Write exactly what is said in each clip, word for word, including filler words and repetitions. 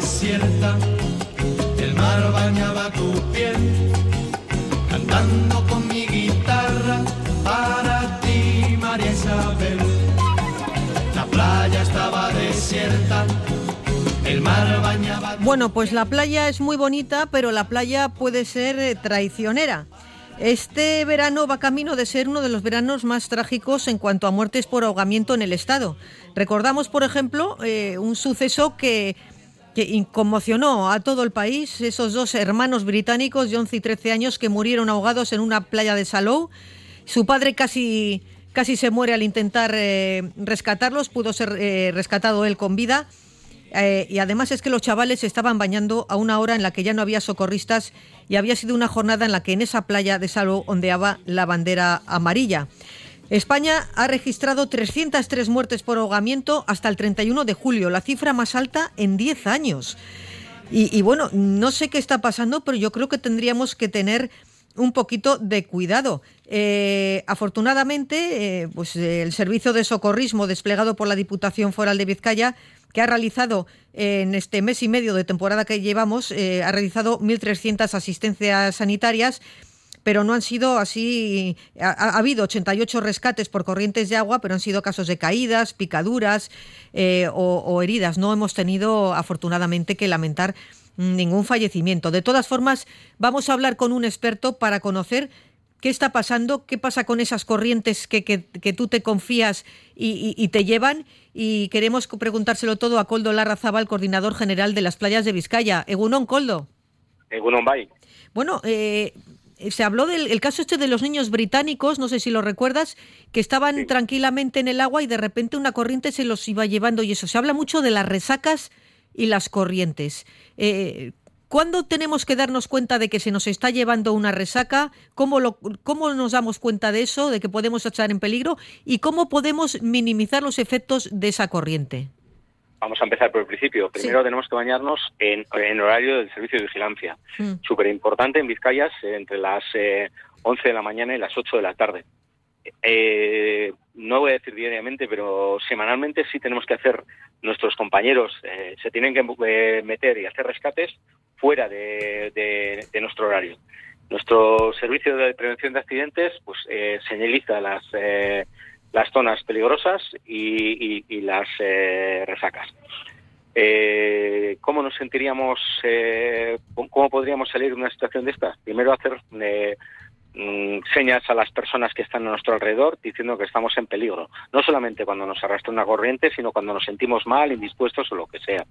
desierta, el mar bañaba tu piel, cantando con mi guitarra para ti, María Isabel. La playa estaba desierta, el mar bañaba... Bueno, pues la playa es muy bonita, pero la playa puede ser eh, traicionera. Este verano va camino de ser uno de los veranos más trágicos en cuanto a muertes por ahogamiento en el estado. Recordamos, por ejemplo, eh, un suceso que, que conmocionó a todo el país, esos dos hermanos británicos de once y trece años que murieron ahogados en una playa de Salou. Su padre casi, casi se muere al intentar eh, rescatarlos, pudo ser eh, rescatado él con vida. Eh, y además es que los chavales se estaban bañando a una hora en la que ya no había socorristas y había sido una jornada en la que en esa playa de Salou ondeaba la bandera amarilla. España ha registrado trescientas tres muertes por ahogamiento hasta el treinta y uno de julio, la cifra más alta en diez años. Y, y bueno, no sé qué está pasando, pero yo creo que tendríamos que tener un poquito de cuidado. Eh, afortunadamente, eh, pues eh, el servicio de socorrismo desplegado por la Diputación Foral de Vizcaya, que ha realizado eh, en este mes y medio de temporada que llevamos, eh, ha realizado mil trescientas asistencias sanitarias, pero no han sido así. Ha, ha habido ochenta y ocho rescates por corrientes de agua, pero han sido casos de caídas, picaduras eh, o, o heridas. No hemos tenido, afortunadamente, que lamentar ningún fallecimiento. De todas formas, vamos a hablar con un experto para conocer qué está pasando, qué pasa con esas corrientes que, que, que tú te confías y, y, y te llevan. Y queremos preguntárselo todo a Koldo Larrazábal, coordinador general de las playas de Vizcaya. Egunon, Koldo. Egunon, bai. Bueno, eh, se habló del el caso este de los niños británicos, no sé si lo recuerdas, que estaban sí. tranquilamente en el agua y de repente una corriente se los iba llevando y eso. Se habla mucho de las resacas y las corrientes. Eh, ¿Cuándo tenemos que darnos cuenta de que se nos está llevando una resaca? ¿Cómo, lo, ¿Cómo nos damos cuenta de eso, de que podemos estar en peligro? ¿Y cómo podemos minimizar los efectos de esa corriente? Vamos a empezar por el principio. Primero sí. tenemos que bañarnos en, en horario del servicio de vigilancia. Mm. Súper importante en Vizcaya, entre las eh, once de la mañana y las ocho de la tarde. Eh, no voy a decir diariamente, pero semanalmente sí tenemos que hacer, nuestros compañeros eh, se tienen que eh, meter y hacer rescates fuera de, de, de nuestro horario. Nuestro servicio de prevención de accidentes pues eh, señaliza las eh, las zonas peligrosas y, y, y las eh, resacas. Eh, ¿Cómo nos sentiríamos, eh, cómo podríamos salir de una situación de estas? Primero hacer eh, señas a las personas que están a nuestro alrededor diciendo que estamos en peligro, no solamente cuando nos arrastra una corriente, sino cuando nos sentimos mal, indispuestos o lo que sea.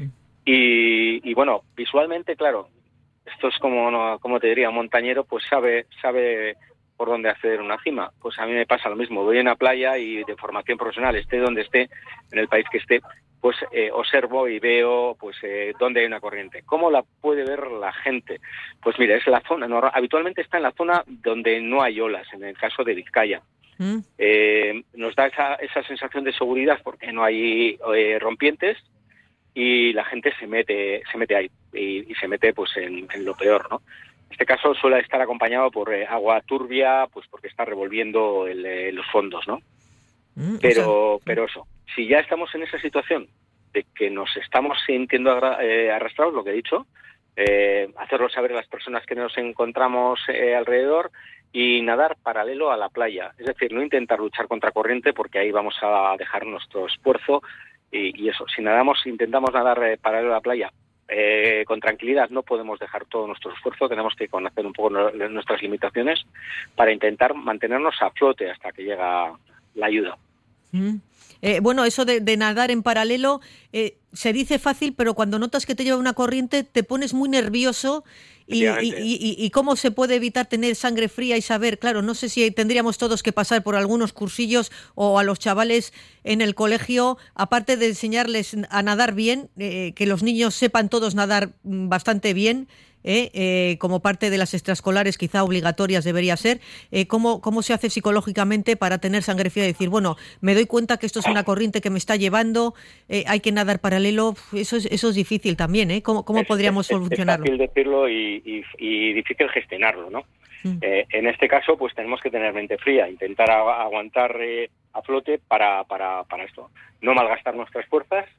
Y, y bueno, visualmente, claro, esto es como, como te diría, un montañero pues sabe sabe por dónde acceder a una cima. Pues a mí me pasa lo mismo, voy a una playa y de formación profesional, esté donde esté, en el país que esté, pues eh, observo y veo pues eh, dónde hay una corriente. ¿Cómo la puede ver la gente? Pues mira, es la zona, no, habitualmente está en la zona donde no hay olas, en el caso de Vizcaya. ¿Mm? Eh, nos da esa, esa sensación de seguridad porque no hay eh, rompientes y la gente se mete se mete ahí y, y se mete pues en, en lo peor, ¿no? En este caso suele estar acompañado por eh, agua turbia, pues porque está revolviendo el, eh, los fondos, ¿no? Mm, pero, o sea... pero eso, si ya estamos en esa situación de que nos estamos sintiendo agra- eh, arrastrados, lo que he dicho, eh, hacerlo saber a las personas que nos encontramos eh, alrededor y nadar paralelo a la playa. Es decir, no intentar luchar contra corriente porque ahí vamos a dejar nuestro esfuerzo y, y eso. Si nadamos, intentamos nadar eh, paralelo a la playa, Eh, con tranquilidad, no podemos dejar todo nuestro esfuerzo, tenemos que conocer un poco no, nuestras limitaciones para intentar mantenernos a flote hasta que llega la ayuda. Mm. Eh, bueno, eso de, de nadar en paralelo eh, se dice fácil, pero cuando notas que te lleva una corriente te pones muy nervioso y, y, y, y cómo se puede evitar tener sangre fría y saber, claro, no sé si tendríamos todos que pasar por algunos cursillos o a los chavales en el colegio, aparte de enseñarles a nadar bien, eh, que los niños sepan todos nadar bastante bien, Eh, eh, como parte de las extraescolares quizá obligatorias debería ser, eh, ¿cómo, cómo se hace psicológicamente para tener sangre fría y decir, bueno, me doy cuenta que esto es una corriente que me está llevando, eh, hay que nadar paralelo? Eso es, eso es difícil también, ¿eh? ¿Cómo, cómo es, podríamos es, solucionarlo? Es fácil decirlo y, y, y difícil gestionarlo, ¿no? Mm. Eh, en este caso, pues tenemos que tener mente fría, intentar a, aguantar eh, a flote para, para, para esto. No malgastar nuestras fuerzas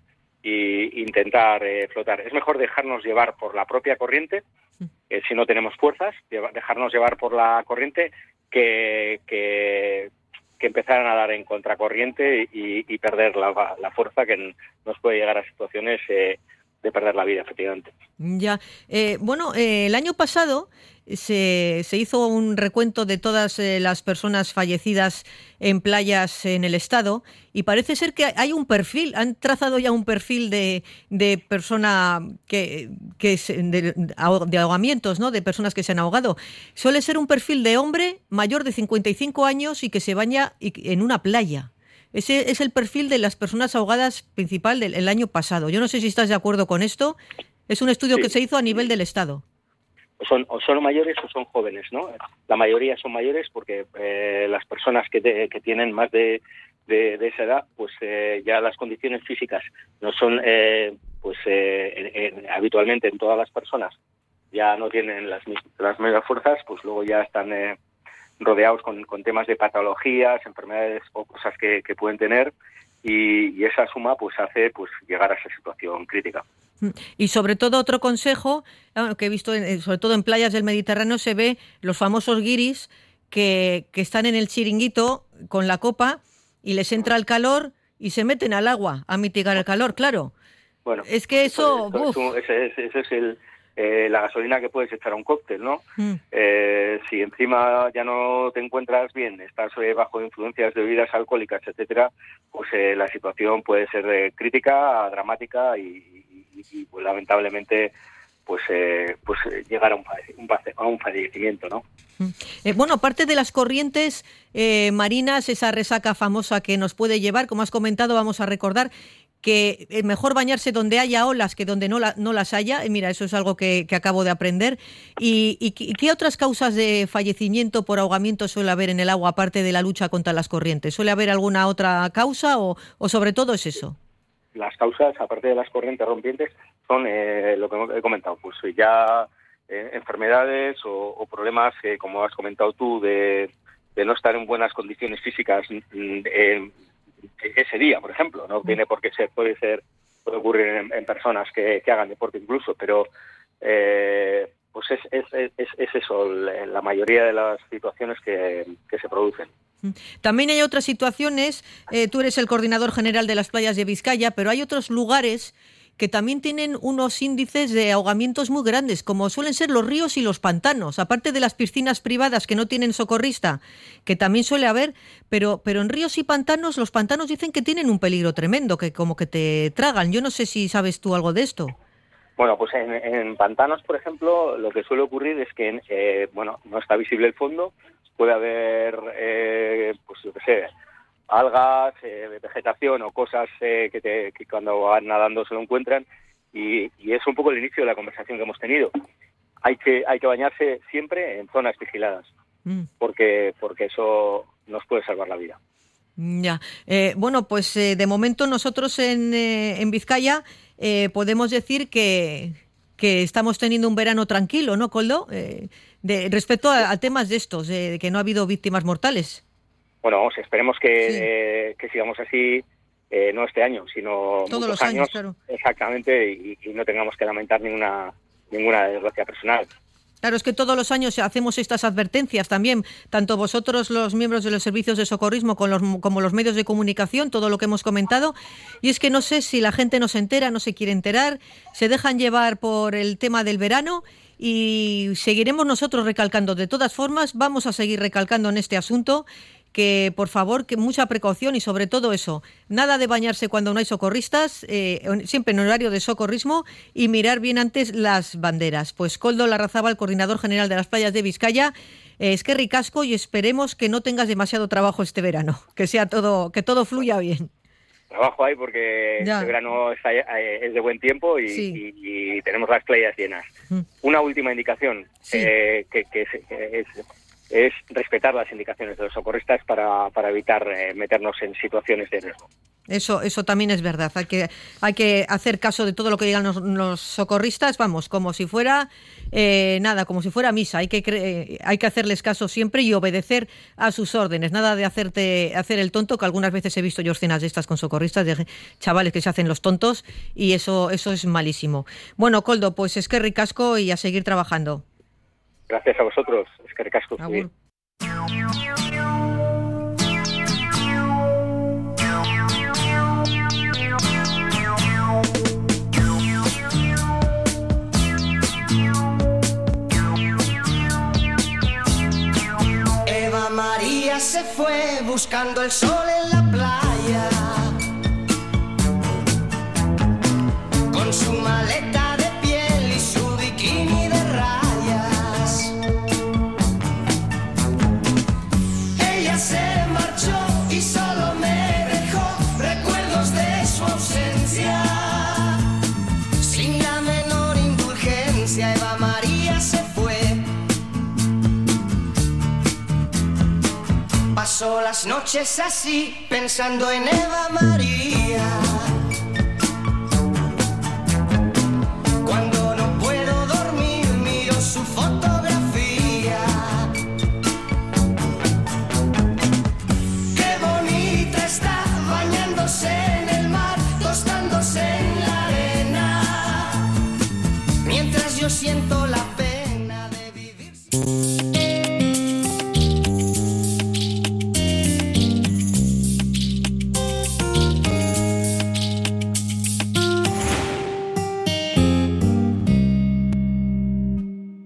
y intentar eh, flotar. Es mejor dejarnos llevar por la propia corriente, eh, si no tenemos fuerzas, dejarnos llevar por la corriente que, que, que empezar a nadar en contracorriente y, y perder la, la fuerza que nos puede llegar a situaciones eh, de perder la vida, efectivamente. Ya, eh, bueno, eh, el año pasado se, se hizo un recuento de todas eh, las personas fallecidas en playas en el estado y parece ser que hay un perfil, han trazado ya un perfil de, de persona que, que es de, de ahogamientos, ¿no? De personas que se han ahogado. Suele ser un perfil de hombre mayor de cincuenta y cinco años y que se baña en una playa. Ese es el perfil de las personas ahogadas principal del el año pasado. Yo no sé si estás de acuerdo con esto. Es un estudio sí. que se hizo a nivel del Estado. Son, o son mayores o son jóvenes, ¿no? La mayoría son mayores porque eh, las personas que, de, que tienen más de, de, de esa edad, pues eh, ya las condiciones físicas no son, eh, pues eh, en, en, habitualmente en todas las personas ya no tienen las, las mismas fuerzas, pues luego ya están... Eh, rodeados con, con temas de patologías, enfermedades o cosas que, que pueden tener y, y esa suma pues hace pues llegar a esa situación crítica. Y sobre todo otro consejo que he visto, sobre todo en playas del Mediterráneo, se ve los famosos guiris que, que están en el chiringuito con la copa y les entra el calor y se meten al agua a mitigar el calor, claro. Bueno, es que eso... eso, eso, ese, ese, ese es el... Eh, la gasolina que puedes echar a un cóctel, ¿no? Mm. Eh, si encima ya no te encuentras bien, estás eh, bajo influencias de bebidas alcohólicas, etcétera, pues eh, la situación puede ser eh, crítica, dramática y, y, y pues, lamentablemente pues eh, pues eh, llegar a un, un, a un fallecimiento, ¿no? Eh, bueno, aparte de las corrientes eh, marinas, esa resaca famosa que nos puede llevar, como has comentado, vamos a recordar que es mejor bañarse donde haya olas que donde no, la, no las haya. Mira, eso es algo que, que acabo de aprender. ¿Y, y, y qué otras causas de fallecimiento por ahogamiento suele haber en el agua, aparte de la lucha contra las corrientes? ¿Suele haber alguna otra causa o, o sobre todo es eso? Las causas, aparte de las corrientes rompientes, son eh, lo que he comentado, pues ya eh, enfermedades o, o problemas, eh, como has comentado tú, de, de no estar en buenas condiciones físicas eh, ese día, por ejemplo. No tiene por qué ser, puede ser, puede ocurrir en, en personas que, que hagan deporte incluso, pero eh, pues es, es, es, es eso, la mayoría de las situaciones que, que se producen. También hay otras situaciones, eh, tú eres el coordinador general de las playas de Vizcaya, pero hay otros lugares que también tienen unos índices de ahogamientos muy grandes, como suelen ser los ríos y los pantanos, aparte de las piscinas privadas que no tienen socorrista, que también suele haber, pero, pero en ríos y pantanos, los pantanos dicen que tienen un peligro tremendo, que como que te tragan. Yo no sé si sabes tú algo de esto. Bueno, pues en, en pantanos, por ejemplo, lo que suele ocurrir es que, eh, bueno, no está visible el fondo, puede haber, eh, pues yo qué sé, algas, eh, vegetación o cosas eh, que, te, que cuando van nadando se lo encuentran y, y es un poco el inicio de la conversación que hemos tenido. Hay que hay que bañarse siempre en zonas vigiladas mm. porque porque eso nos puede salvar la vida. Ya, eh, bueno, pues eh, de momento nosotros en, eh, en Vizcaya eh, podemos decir que, que estamos teniendo un verano tranquilo, ¿no, Koldo? Eh, de, respecto a, a temas de estos, eh, de que no ha habido víctimas mortales. Bueno, vamos, esperemos que, sí. eh, que sigamos así, eh, no este año, sino todos muchos los años, años, claro. Exactamente, y, y no tengamos que lamentar ninguna ninguna desgracia personal. Claro, es que todos los años hacemos estas advertencias también, tanto vosotros, los miembros de los servicios de socorrismo, con los, como los medios de comunicación, todo lo que hemos comentado, y es que no sé si la gente no se entera, no se quiere enterar, se dejan llevar por el tema del verano y seguiremos nosotros recalcando. De todas formas, vamos a seguir recalcando en este asunto que, por favor, que mucha precaución y sobre todo eso, nada de bañarse cuando no hay socorristas, eh, siempre en horario de socorrismo y mirar bien antes las banderas. Pues Koldo Larrazábal, coordinador general de las playas de Vizcaya, eh, es que ricasco y esperemos que no tengas demasiado trabajo este verano, que sea todo, que todo fluya bien. Trabajo hay porque ya. Este verano está, eh, es de buen tiempo y, sí. y, y tenemos las playas llenas. Mm. Una última indicación, sí. eh, que, que, es, que es... es respetar las indicaciones de los socorristas para, para evitar eh, meternos en situaciones de riesgo. Eso, eso también es verdad. Hay que, hay que hacer caso de todo lo que digan los, los socorristas, vamos, como si fuera eh, nada, como si fuera misa. Hay que cre- hay que hacerles caso siempre y obedecer a sus órdenes. Nada de hacerte hacer el tonto, que algunas veces he visto yo escenas de estas con socorristas, de chavales que se hacen los tontos, y eso, eso es malísimo. Bueno, Koldo, pues es que ricasco y a seguir trabajando. Gracias a vosotros. Es que ricasco. Agur. Eva María se fue buscando el sol en la playa, con su maleta de piel y su bikini de rayas. Ella se marchó y solo me dejó recuerdos de su ausencia. Sin la menor indulgencia, Eva María se fue. Pasó las noches así, pensando en Eva María.